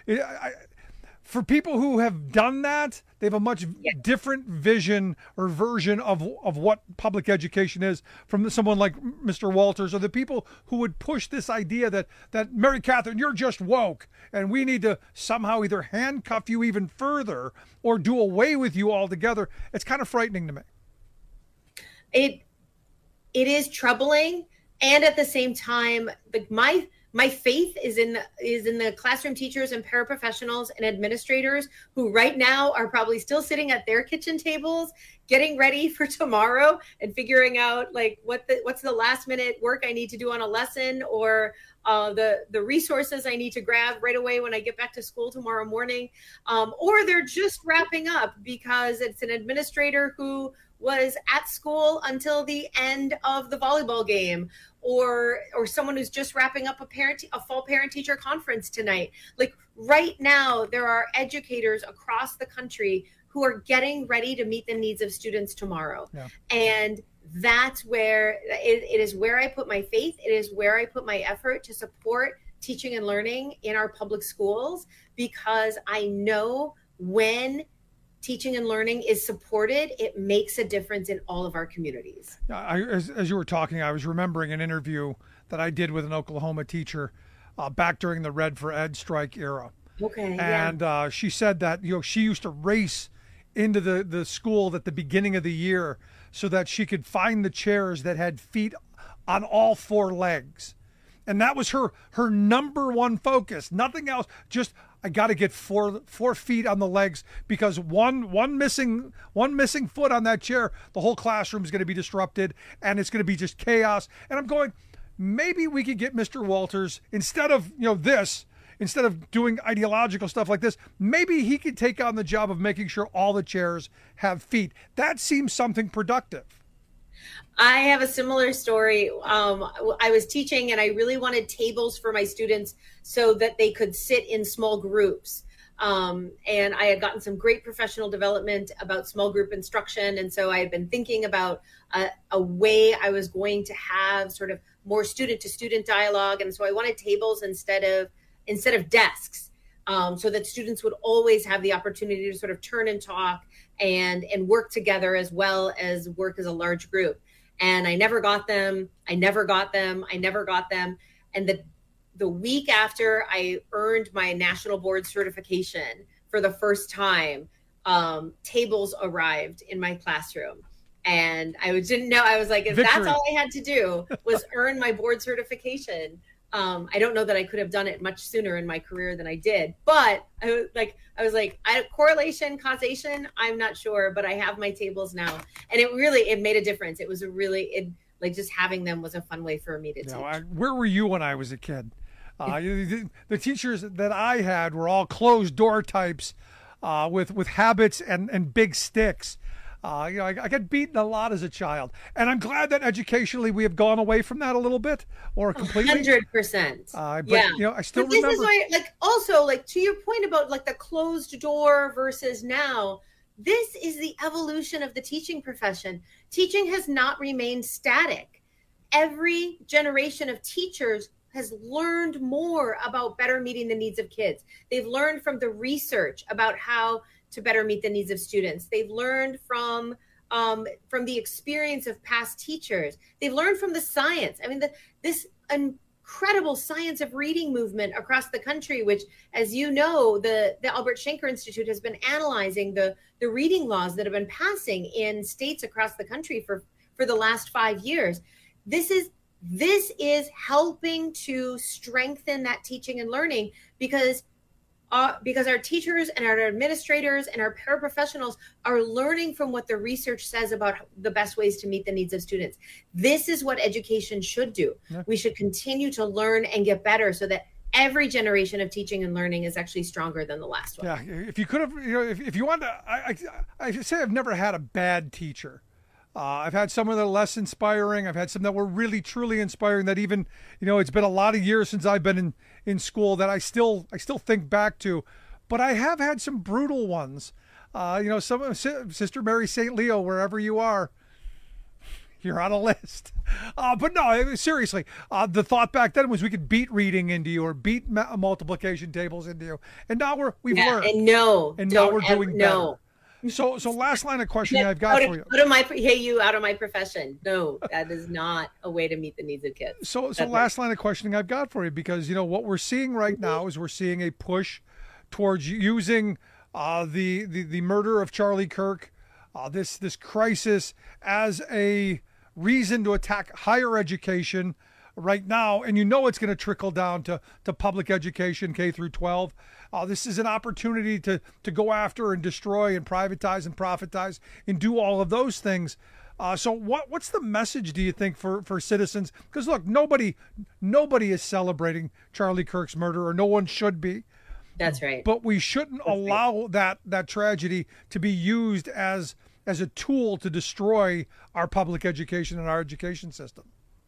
for people who have done that, they have a much different vision or version of what public education is from someone like Mr. Walters, or the people who would push this idea that Mary Catherine, you're just woke, and we need to somehow either handcuff you even further or do away with you altogether. It's kind of frightening to me. It is troubling, and at the same time, like my faith is in the classroom teachers and paraprofessionals and administrators who right now are probably still sitting at their kitchen tables, getting ready for tomorrow and figuring out like what's the last minute work I need to do on a lesson, or the resources I need to grab right away when I get back to school tomorrow morning. Or they're just wrapping up because it's an administrator who was at school until the end of the volleyball game, or someone who's just wrapping up a fall parent-teacher conference tonight. Like right now, there are educators across the country who are getting ready to meet the needs of students tomorrow. Yeah. And that's where it is where I put my faith. It is where I put my effort to support teaching and learning in our public schools, because I know when teaching and learning is supported, it makes a difference in all of our communities. As you were talking, I was remembering an interview that I did with an Oklahoma teacher back during the Red for Ed strike era. Okay. And she said that she used to race into the school at the beginning of the year so that she could find the chairs that had feet on all four legs. And that was her number one focus. Nothing else. Just I got to get four feet on the legs, because one missing foot on that chair, the whole classroom is going to be disrupted and it's going to be just chaos. And I'm going, maybe we could get Mr. Walters, instead of instead of doing ideological stuff like this, maybe he could take on the job of making sure all the chairs have feet. That seems something productive. I have a similar story. I was teaching and I really wanted tables for my students so that they could sit in small groups. And I had gotten some great professional development about small group instruction. And so I had been thinking about a way I was going to have sort of more student to student dialogue. And so I wanted tables instead of desks, so that students would always have the opportunity to sort of turn and talk and work together, as well as work as a large group. And I never got them. And the week after I earned my national board certification for the first time, tables arrived in my classroom. And I didn't know. I was like, if that's all I had to do was earn my board certification, I don't know that I could have done it much sooner in my career than I did. But I was like, correlation, causation, I'm not sure, but I have my tables now. And it made a difference. It was just having them was a fun way for me to teach. Where were you when I was a kid? The teachers that I had were all closed door types with habits and big sticks. I got beaten a lot as a child, and I'm glad that educationally we have gone away from that a little bit, or completely. 100%. But I still remember. This is why, also to your point about the closed door versus now. This is the evolution of the teaching profession. Teaching has not remained static. Every generation of teachers has learned more about better meeting the needs of kids. They've learned from the research about how to better meet the needs of students. They've learned from the experience of past teachers. They've learned from the science. I mean, this incredible science of reading movement across the country, which, as you know, the Albert Schenker Institute has been analyzing the reading laws that have been passing in states across the country for the last 5 years. This is helping to strengthen that teaching and learning because our teachers and our administrators and our paraprofessionals are learning from what the research says about the best ways to meet the needs of students. This is what education should do. Yeah. We should continue to learn and get better so that every generation of teaching and learning is actually stronger than the last one. Yeah, if you could have, if you want to, I say I've never had a bad teacher. I've had some that are less inspiring. I've had some that were really, truly inspiring that even, it's been a lot of years since I've been in school that I still think back to. But I have had some brutal ones. Some Sister Mary St. Leo, wherever you are, you're on a list. But no, seriously, the thought back then was we could beat reading into you or beat multiplication tables into you. And now we've learned. And now we're doing better. So last line of questioning I've got for you. Out of my profession. No, that is not a way to meet the needs of kids. So last line of questioning I've got for you, because what we're seeing right now is we're seeing a push towards using the murder of Charlie Kirk, this crisis as a reason to attack higher education right now, and it's going to trickle down to public education, K through 12. This is an opportunity to go after and destroy and privatize and profitize and do all of those things. So what's the message, do you think, for citizens? Because look, nobody is celebrating Charlie Kirk's murder, or no one should be. That's right. But we shouldn't allow that tragedy to be used as a tool to destroy our public education and our education system.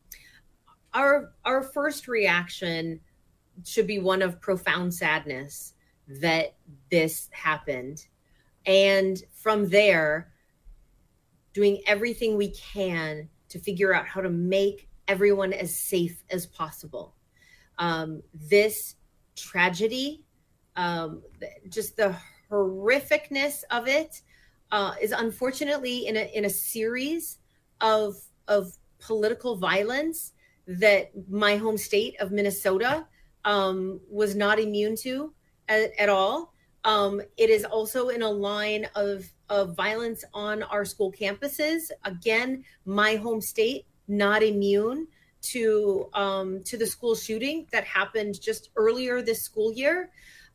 Our first reaction should be one of profound sadness that this happened. And from there, doing everything we can to figure out how to make everyone as safe as possible. This tragedy, just the horrificness of it, is unfortunately in a series of political violence that my home state of Minnesota was not immune to at all. It is also in a line of violence on our school campuses. Again, my home state not immune to the school shooting that happened just earlier this school year.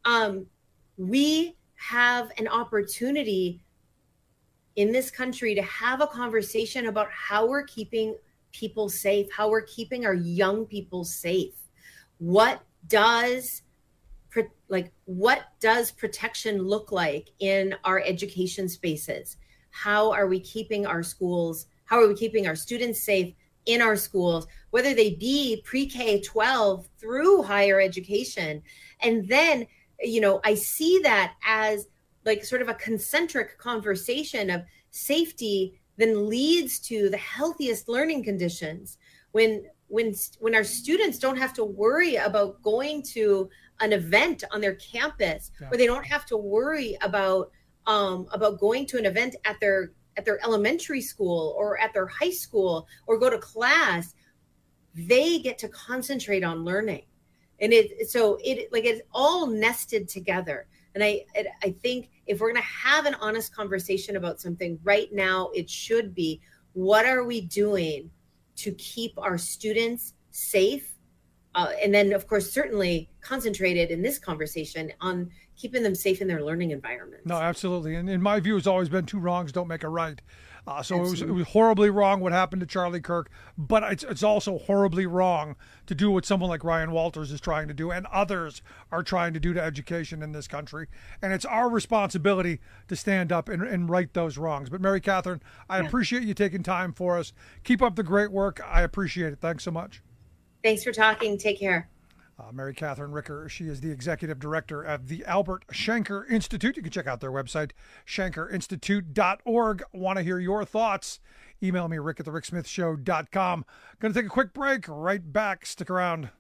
We have an opportunity in this country to have a conversation about how we're keeping people safe, how we're keeping our young people safe. What does protection look like in our education spaces? How are we keeping our schools? How are we keeping our students safe in our schools, whether they be pre-K 12 through higher education? And then, I see that as like sort of a concentric conversation of safety then leads to the healthiest learning conditions. When our students don't have to worry about going to an event on their campus, or they don't have to worry about going to an event at their elementary school or at their high school or go to class, they get to concentrate on learning. And it's all nested together. And I think if we're going to have an honest conversation about something right now, it should be, what are we doing to keep our students safe And then, of course, certainly concentrated in this conversation on keeping them safe in their learning environment. No, absolutely. And in my view, it's always been two wrongs don't make a right. So it was horribly wrong what happened to Charlie Kirk, but it's also horribly wrong to do what someone like Ryan Walters is trying to do and others are trying to do to education in this country. And it's our responsibility to stand up and right those wrongs. But Mary Catherine, I appreciate you taking time for us. Keep up the great work. I appreciate it. Thanks so much. Thanks for talking. Take care. Mary Catherine Ricker, she is the executive director of the Albert Shanker Institute. You can check out their website, shankerinstitute.org. Want to hear your thoughts? Email me, rick@thericksmithshow.com. Going to take a quick break. Right back. Stick around.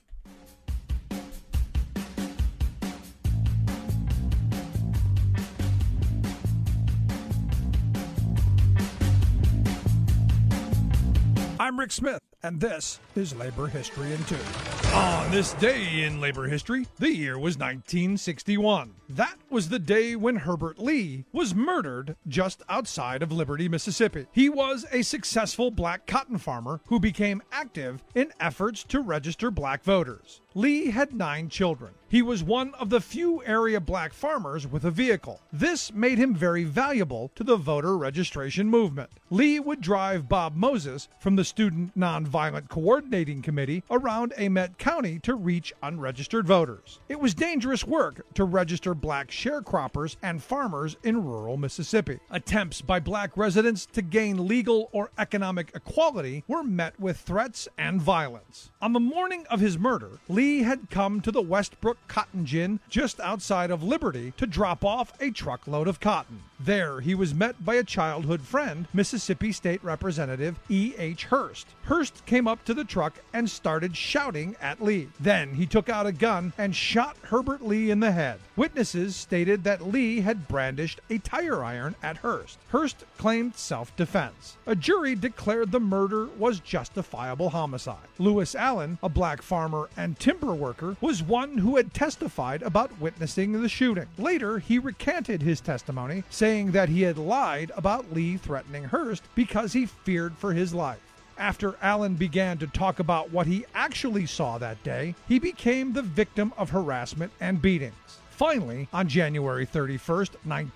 I'm Rick Smith, and this is Labor History in 2. On this day in labor history, the year was 1961. That was the day when Herbert Lee was murdered just outside of Liberty, Mississippi. He was a successful black cotton farmer who became active in efforts to register black voters. Lee had 9 children. He was one of the few area black farmers with a vehicle. This made him very valuable to the voter registration movement. Lee would drive Bob Moses from the Student Nonviolent Coordinating Committee around Amet County to reach unregistered voters. It was dangerous work to register black sharecroppers and farmers in rural Mississippi. Attempts by black residents to gain legal or economic equality were met with threats and violence. On the morning of his murder, Lee had come to the Westbrook Cotton Gin just outside of Liberty to drop off a truckload of cotton. There, he was met by a childhood friend, Mississippi State Representative E.H. Hurst. Hurst came up to the truck and started shouting at Lee. Then he took out a gun and shot Herbert Lee in the head. Witnesses stated that Lee had brandished a tire iron at Hurst. Hurst claimed self-defense. A jury declared the murder was justifiable homicide. Lewis Allen, a black farmer and timber worker, was one who had testified about witnessing the shooting. Later, he recanted his testimony, saying that he had lied about Lee threatening Hurst because he feared for his life. After Allen began to talk about what he actually saw that day, he became the victim of harassment and beatings. Finally, on January 31st,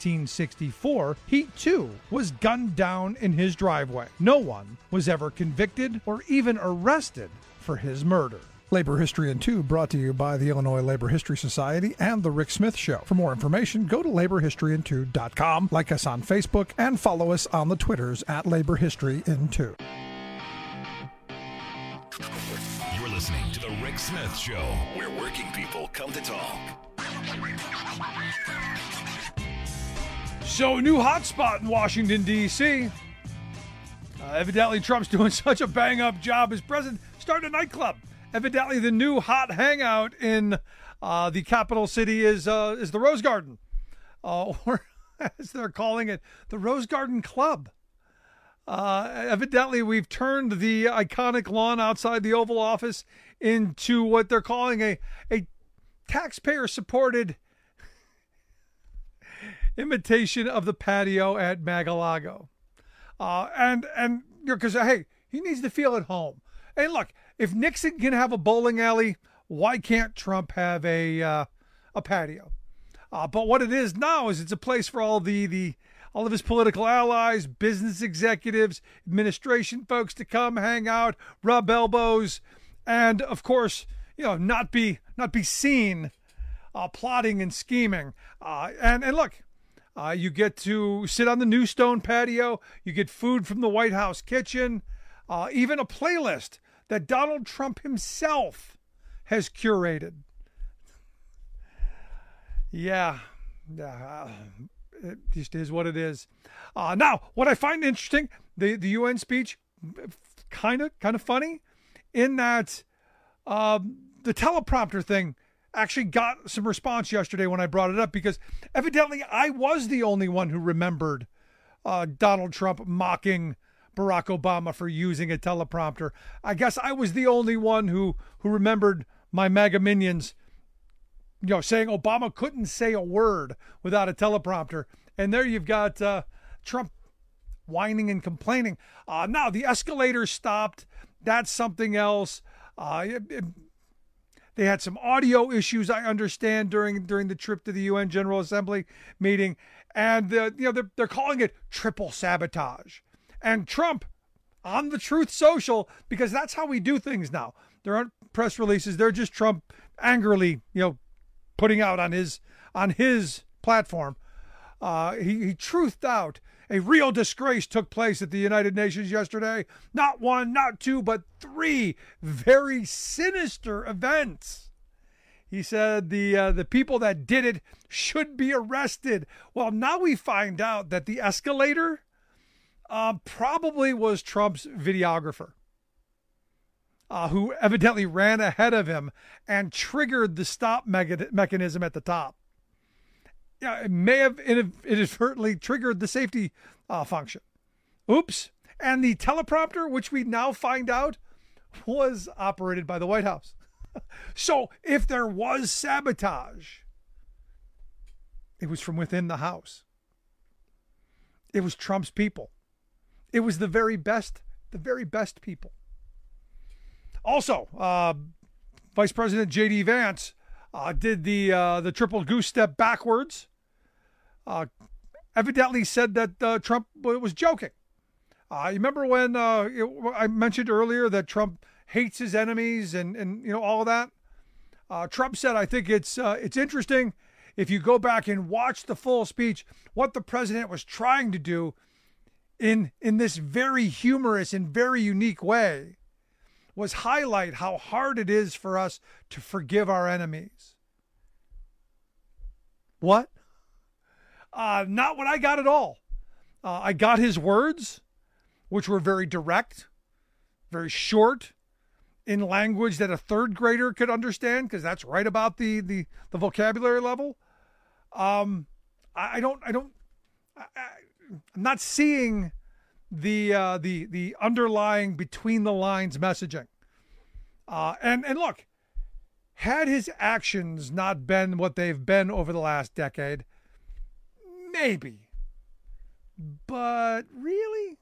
1964, he too was gunned down in his driveway. No one was ever convicted or even arrested for his murder. Labor History in 2 brought to you by the Illinois Labor History Society and The Rick Smith Show. For more information, go to laborhistoryin2.com, like us on Facebook, and follow us on the Twitters at Labor History in 2. You're listening to The Rick Smith Show, where working people come to talk. So, new hotspot in Washington, D.C. Evidently, Trump's doing such a bang-up job as president, starting a nightclub. Evidently, the new hot hangout in the capital city is the Rose Garden, or as they're calling it, the Rose Garden Club. Evidently, we've turned the iconic lawn outside the Oval Office into what they're calling a taxpayer-supported imitation of the patio at Mar-a-Lago. And because, hey, he needs to feel at home. Hey, look, if Nixon can have a bowling alley, why can't Trump have a patio? But what it is now is it's a place for all of his political allies, business executives, administration folks to come hang out, rub elbows, and of course, not be seen plotting and scheming. And look, you get to sit on the new stone patio. You get food from the White House kitchen, even a playlist that Donald Trump himself has curated. Yeah, it just is what it is. Now, what I find interesting, the UN speech, kind of funny, in that the teleprompter thing actually got some response yesterday when I brought it up, because evidently I was the only one who remembered Donald Trump mocking Barack Obama for using a teleprompter. I guess I was the only one who remembered my MAGA minions, saying Obama couldn't say a word without a teleprompter. And there you've got Trump whining and complaining. Now the escalator stopped. That's something else. They had some audio issues, I understand, during the trip to the UN General Assembly meeting, and they're calling it triple sabotage. And Trump, on the Truth Social, because that's how we do things now. There aren't press releases; they're just Trump angrily, putting out on his platform. He truthed out. A real disgrace took place at the United Nations yesterday. Not one, not two, but 3 very sinister events. He said the people that did it should be arrested. Well, now we find out that the escalator probably was Trump's videographer, who evidently ran ahead of him and triggered the stop mechanism at the top. Yeah, it may have inadvertently triggered the safety function. Oops. And the teleprompter, which we now find out, was operated by the White House. So if there was sabotage, it was from within the House. It was Trump's people. It was the very best people. Also, Vice President J.D. Vance did the triple goose step backwards. Evidently said that Trump was joking. You remember when I mentioned earlier that Trump hates his enemies and all of that? Trump said, I think it's interesting if you go back and watch the full speech, what the president was trying to do in this very humorous and very unique way was highlight how hard it is for us to forgive our enemies. What? Not what I got at all. I got his words, which were very direct, very short, in language that a third grader could understand, because that's right about the vocabulary level. I'm not seeing the underlying between the lines messaging. And look, had his actions not been what they've been over the last decade, maybe. But really?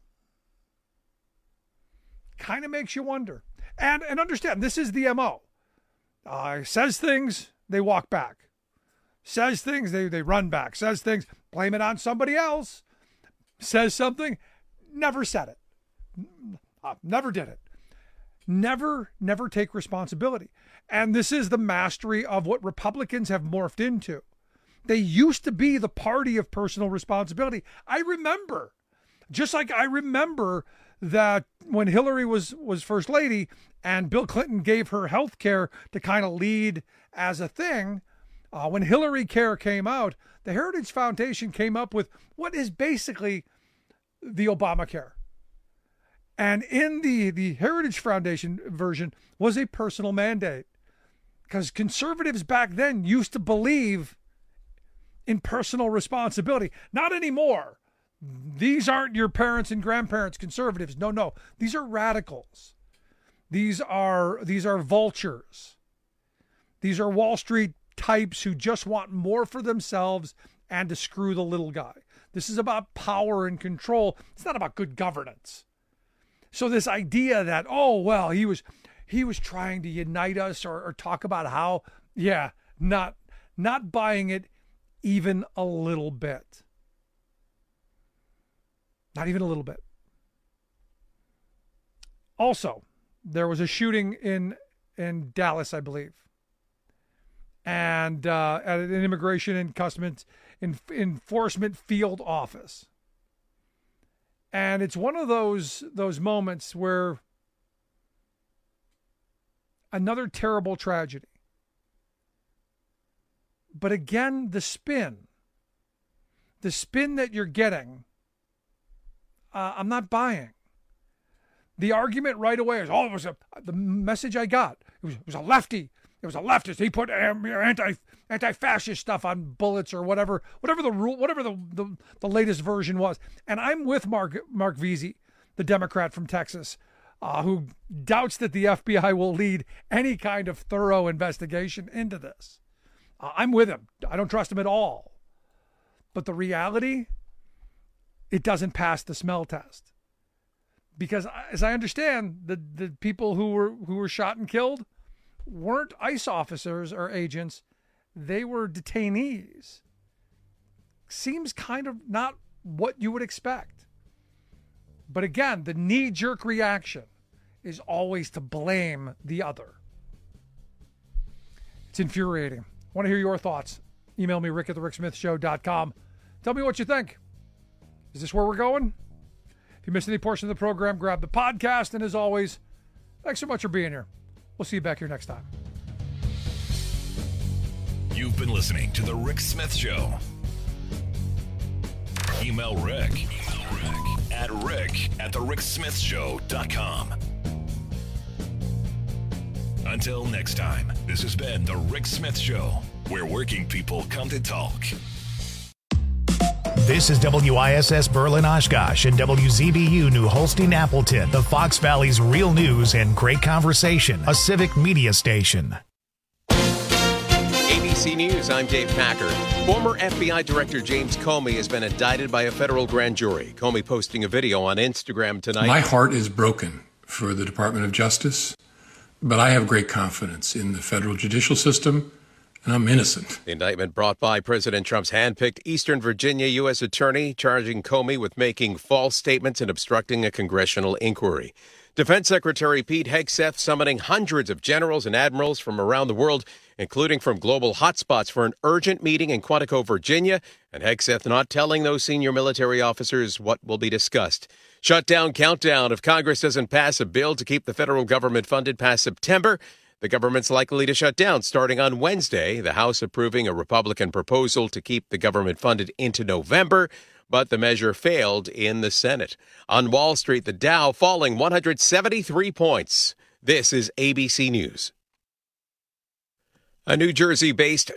Kind of makes you wonder. And understand, this is the MO. Says things, they walk back. Says things, they run back. Says things, blame it on somebody else. Says something, never said it. Never did it. Never take responsibility. And this is the mastery of what Republicans have morphed into. They used to be the party of personal responsibility. I remember, just like I remember that when Hillary was first lady and Bill Clinton gave her health care to kind of lead as a thing, when Hillary Care came out, the Heritage Foundation came up with what is basically the Obamacare. And in the Heritage Foundation version was a personal mandate, because conservatives back then used to believe in personal responsibility. Not anymore. These aren't your parents and grandparents conservatives. No. These are radicals. These are vultures. These are Wall Street types who just want more for themselves and to screw the little guy. This is about power and control. It's not about good governance. So this idea that, he was trying to unite us or talk about how, not buying it even a little bit. Not even a little bit. Also, there was a shooting in Dallas, I believe, and at an Immigration and Customs Enforcement field office. And it's one of those moments where another terrible tragedy. But again, the spin that you're getting, I'm not buying. The argument right away is, it was the message I got. It was a lefty. It was a leftist. He put anti-fascist stuff on bullets or whatever the rule, whatever the latest version was. And I'm with Mark Veazey, the Democrat from Texas, who doubts that the FBI will lead any kind of thorough investigation into this. I'm with him. I don't trust him at all. But the reality, it doesn't pass the smell test. Because as I understand, the people who were shot and killed weren't ICE officers or agents. They were detainees. Seems kind of not what you would expect. But again, the knee-jerk reaction is always to blame the other. It's infuriating. I want to hear your thoughts. Email me, rick@thericksmithshow.com. Tell me what you think. Is this where we're going? If you missed any portion of the program, grab the podcast. And as always, thanks so much for being here. We'll see you back here next time. You've been listening to The Rick Smith Show. Email Rick at rick@thericksmithshow.com. Until next time, this has been The Rick Smith Show, where working people come to talk. This is WISS Berlin Oshkosh and WZBU New Holstein Appleton, the Fox Valley's real news and great conversation, a civic media station. ABC News, I'm Dave Packard. Former FBI Director James Comey has been indicted by a federal grand jury. Comey posting a video on Instagram tonight. My heart is broken for the Department of Justice, but I have great confidence in the federal judicial system, and I'm innocent. The indictment brought by President Trump's handpicked Eastern Virginia U.S. attorney, charging Comey with making false statements and obstructing a congressional inquiry. Defense Secretary Pete Hegseth summoning hundreds of generals and admirals from around the world, including from global hotspots, for an urgent meeting in Quantico, Virginia, and Hegseth not telling those senior military officers what will be discussed. Shutdown countdown. If Congress doesn't pass a bill to keep the federal government funded past September, the government's likely to shut down starting on Wednesday. The House approving a Republican proposal to keep the government funded into November, but the measure failed in the Senate. On Wall Street, the Dow falling 173 points. This is ABC News. A New Jersey-based